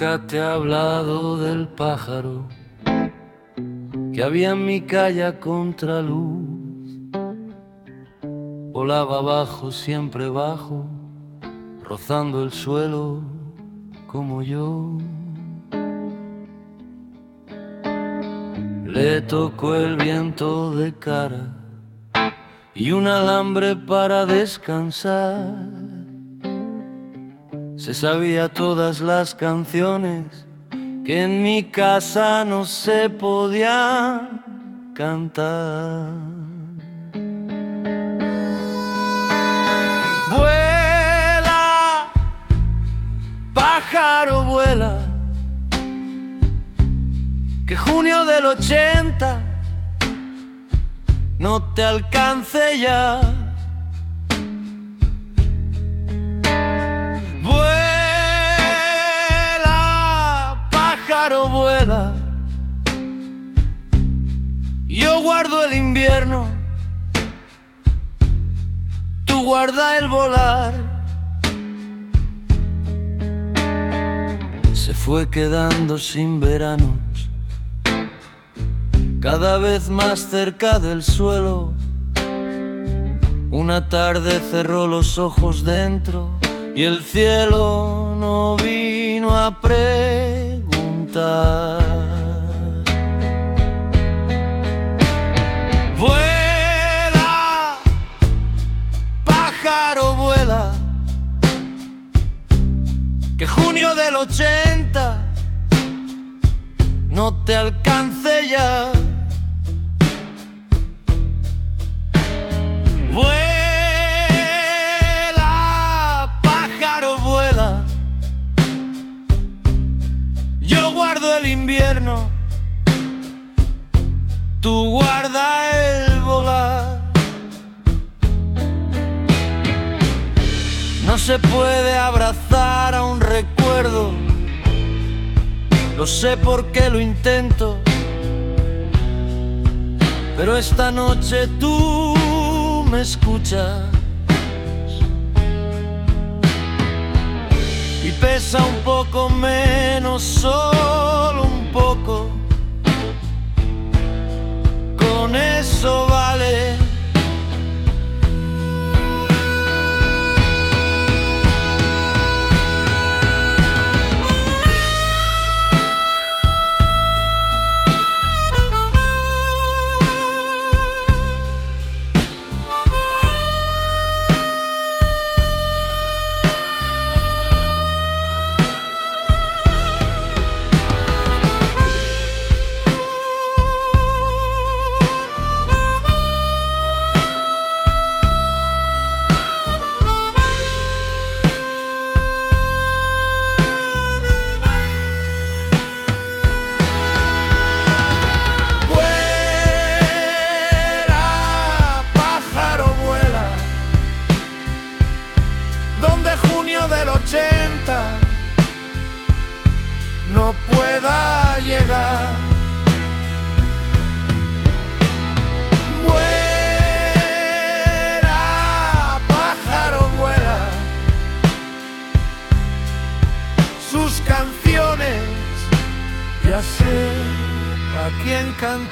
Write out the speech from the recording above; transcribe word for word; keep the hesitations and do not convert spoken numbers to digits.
nunca te he hablado del pájaro que había en mi calle a contraluz. Volaba abajo, siempre bajo, rozando el suelo como yo. Le tocó el viento de cara y un alambre para descansar. Se sabía todas las canciones que en mi casa no se podían cantar. Vuela, pájaro, vuela, que junio del ochenta no te alcance ya. Vuela, pájaro, vuela, yo guardo el invierno, tú guarda el volar. Se fue quedando sin veranos, cada vez más cerca del suelo. Una tarde cerró los ojos dentro y el cielo no vino a preguntar. Vuela, pájaro, vuela, que junio del ochenta no te alcance ya. Vuela, pájaro, vuela, yo guardo el invierno, tú guarda el volar. No se puede abrazar a un recuerdo, lo sé porque lo intento, pero esta noche tú me escuchas y pesa un poco menos, solo un poco, con eso vale. Del ochenta no pueda llegar. Vuela, pájaro, vuela, sus canciones ya sé a quién cantar.